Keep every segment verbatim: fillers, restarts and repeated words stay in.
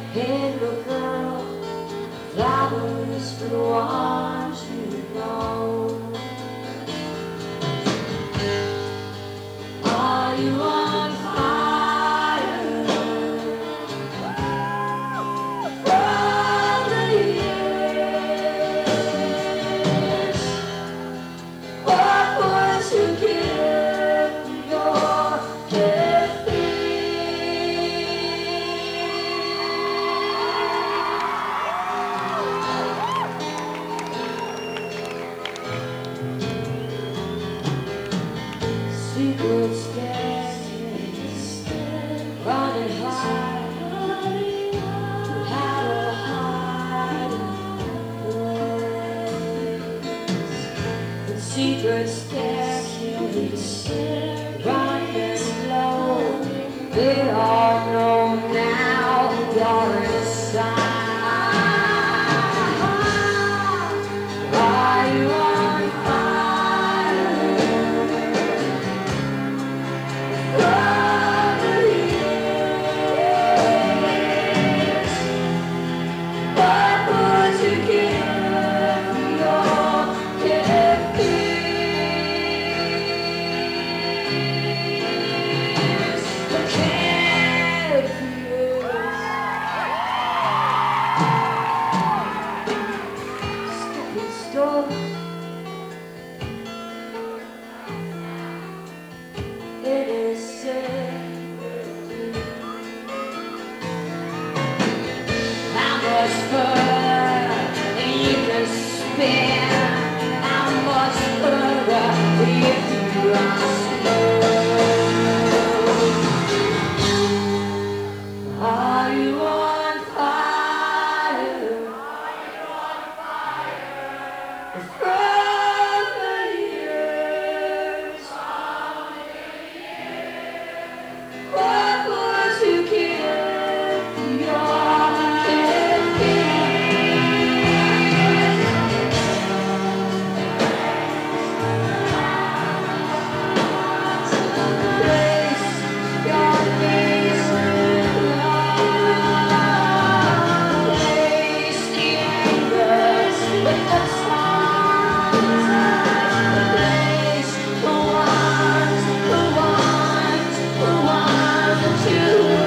Hey little girl, flowers for the one to know. Are you on fire from the years? What would you give your gift? Secret staircase, running high, how to hide place. The secret staircase, running slow. They all know now you're inside. Are you on fire? It is simply how much further you can spin, how much further if you are slow. Are you on fire? From the years, what would you give your gift? Place your face with love. Place the anger with the signs. Place the ones who want, who want to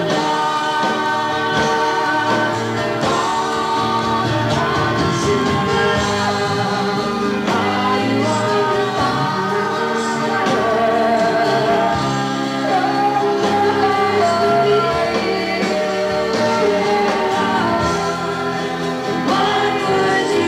love. All want to love. Are you on what would you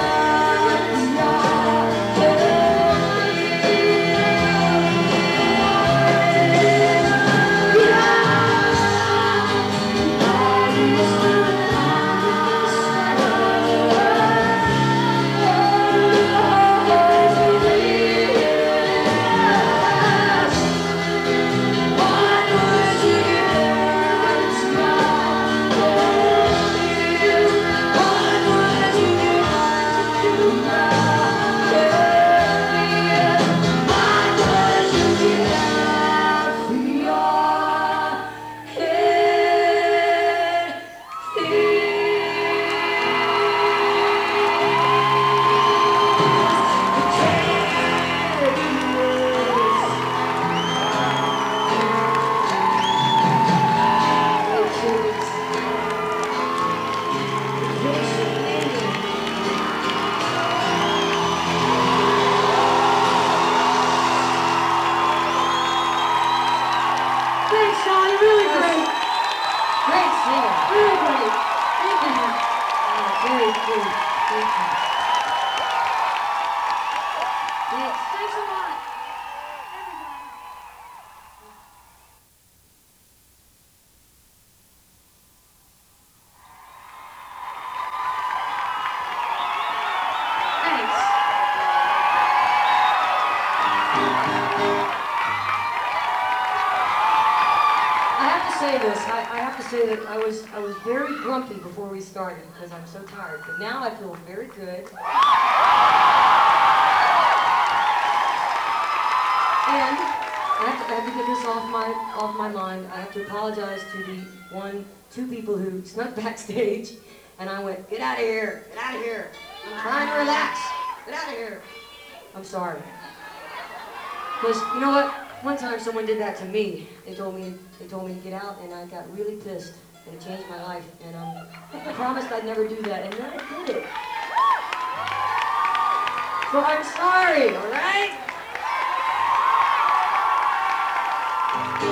Thanks, Sean. You're really great. Great singer. Really great. Thank you. Oh, very good. Thank you. Thanks. Thanks a lot. Everybody. Thanks. I have to say this. I, I have to say that I was I was very grumpy before we started because I'm so tired. But now I feel very good. And I have, to, I have to get this off my off my mind. I have to apologize to the one, two people who snuck backstage, and I went, "Get out of here! Get out of here! I'm trying to relax. Get out of here!" I'm sorry. Because you know what? One time someone did that to me. They told me they told me to get out, and I got really pissed, and it changed my life. And um, I promised I'd never do that, and then I did it. So I'm sorry. All right.